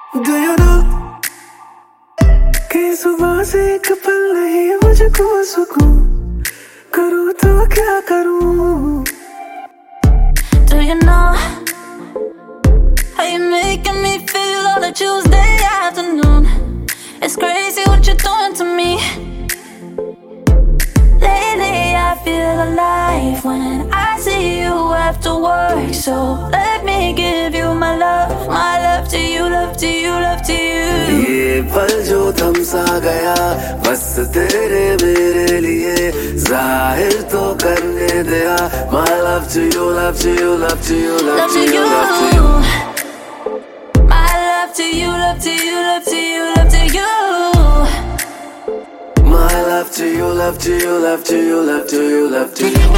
Do you know कि सुबह से एक पल नहीं मुझको सुकून करूँ तो क्या करूँ. Do you know how you making me feel on a Tuesday afternoon? It's crazy what you're doing to me. Lately I feel alive when I see you after work. So let me give you my love to you, love to you, love to you. ये पल जो थम सा गया बस तेरे मेरे लिए जाहिर तो करने दिया. My love to you, love to you, love to you, love to you, love to you. My love to you, love to you, love to you, love to you. My love to you, love to you, love to you, love to you, love to you.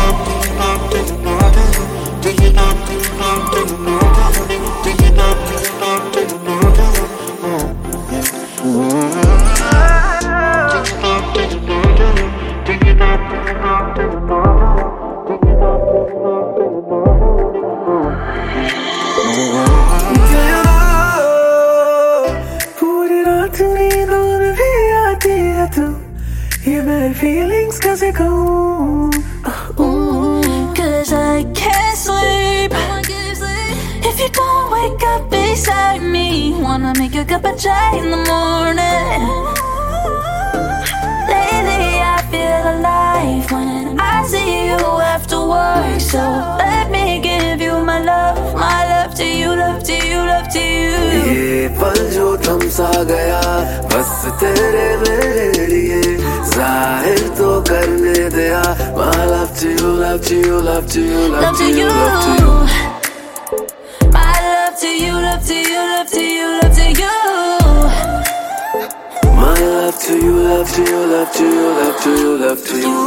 पूरी रात नींदों में भी आती है तू. ये मेरे feelings कैसे कहूँ. Cause I can't sleep if you don't wake up beside me. Wanna make a cup of chai in the morning. Lately I feel alive when I see you after work. So let me give you my love to you, love to you, love to you. ये पल जो थम सा गया बस तेरे मेरे लिए जाहिर तो करने दिया. My love to you, love to you, love to you, love to you, love to you. My love to you, love to you, love to you, love to you. My love to you, love to you, love to you, love to you, love to you.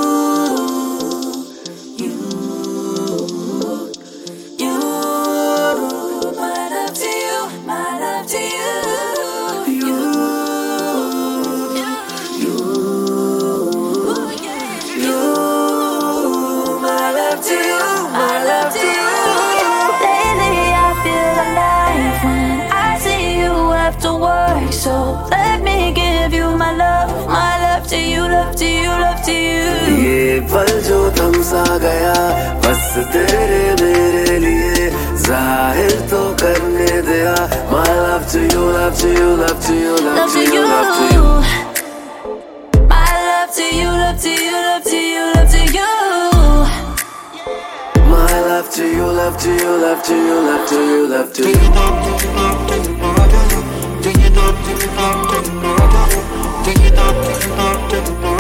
So let me give you my love to you, love to you, love to you. ये पल जो थम सा गया बस तेरे मेरे लिए जाहिर तो करने दिया. My love to you, love to you, love to you, love to you, love to you. My love to you, love to you, love to you, love to you. My love to you, love to you, love to you, love to you, love to you. Do you know?